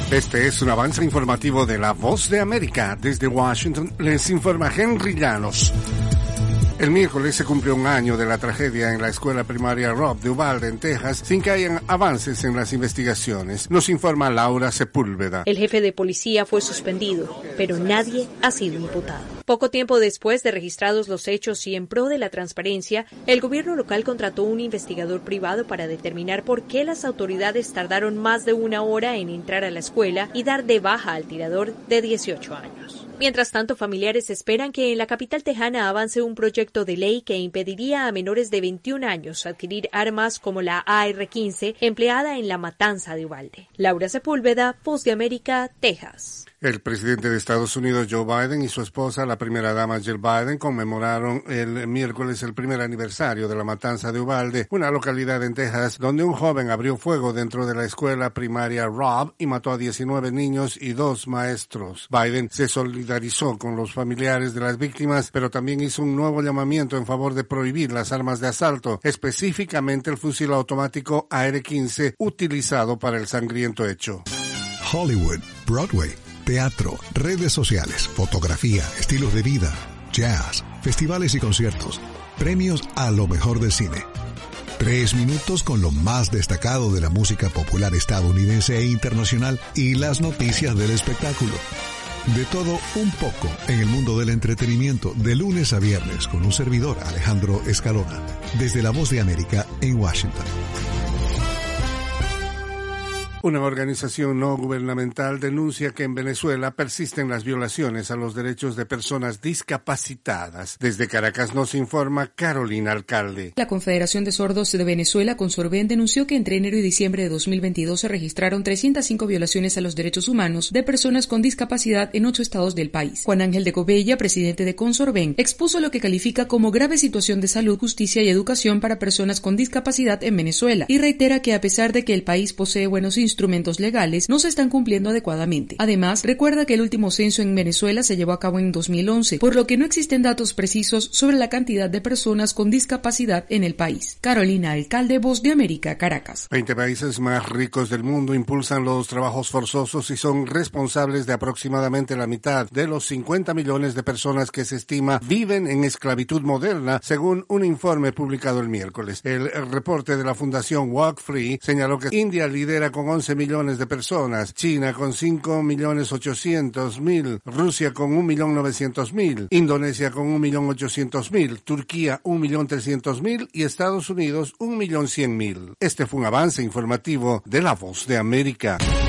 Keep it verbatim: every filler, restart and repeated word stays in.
Este es un avance informativo de La Voz de América. Desde Washington les informa Henry Llanos. El miércoles se cumplió un año de la tragedia en la escuela primaria Robb de Uvalde, en Texas, sin que hayan avances en las investigaciones. Nos informa Laura Sepúlveda. El jefe de policía fue suspendido, pero nadie ha sido imputado. Poco tiempo después de registrados los hechos y en pro de la transparencia, el gobierno local contrató un investigador privado para determinar por qué las autoridades tardaron más de una hora en entrar a la escuela y dar de baja al tirador de dieciocho años. Mientras tanto, familiares esperan que en la capital tejana avance un proyecto de ley que impediría a menores de veintiún años adquirir armas como la A R quince empleada en la matanza de Uvalde. Laura Sepúlveda, Voz de América, Texas. El presidente de Estados Unidos, Joe Biden, y su esposa, la primera dama Jill Biden, conmemoraron el miércoles el primer aniversario de la matanza de Uvalde, una localidad en Texas donde un joven abrió fuego dentro de la escuela primaria Robb y mató a diecinueve niños y dos maestros. Biden se solidarizó con los familiares de las víctimas, pero también hizo un nuevo llamamiento en favor de prohibir las armas de asalto, específicamente el fusil automático A R quince utilizado para el sangriento hecho. Hollywood, Broadway, teatro, redes sociales, fotografía, estilos de vida, jazz, festivales y conciertos, premios a lo mejor del cine. Tres minutos con lo más destacado de la música popular estadounidense e internacional y las noticias del espectáculo. De todo un poco en el mundo del entretenimiento, de lunes a viernes con un servidor, Alejandro Escalona, desde La Voz de América en Washington. Una organización no gubernamental denuncia que en Venezuela persisten las violaciones a los derechos de personas discapacitadas. Desde Caracas nos informa Carolina Alcalde. La Confederación de Sordos de Venezuela, Consorven, denunció que entre enero y diciembre de dos mil veintidós se registraron trescientas cinco violaciones a los derechos humanos de personas con discapacidad en ocho estados del país. Juan Ángel de Covella, presidente de Consorven, expuso lo que califica como grave situación de salud, justicia y educación para personas con discapacidad en Venezuela y reitera que a pesar de que el país posee buenos instrumentos legales, no se están cumpliendo adecuadamente. Además, recuerda que el último censo en Venezuela se llevó a cabo en dos mil once, por lo que no existen datos precisos sobre la cantidad de personas con discapacidad en el país. Carolina Alcalde, Voz de América, Caracas. veinte países más ricos del mundo impulsan los trabajos forzosos y son responsables de aproximadamente la mitad de los cincuenta millones de personas que se estima viven en esclavitud moderna, según un informe publicado el miércoles. El reporte de la Fundación Walk Free señaló que India lidera con once millones de personas, China con cinco millones ochocientos mil, Rusia con un millón novecientos mil, Indonesia con un millón ochocientos mil, Turquía un millón trescientos mil y Estados Unidos un millón cien mil. Este fue un avance informativo de La Voz de América.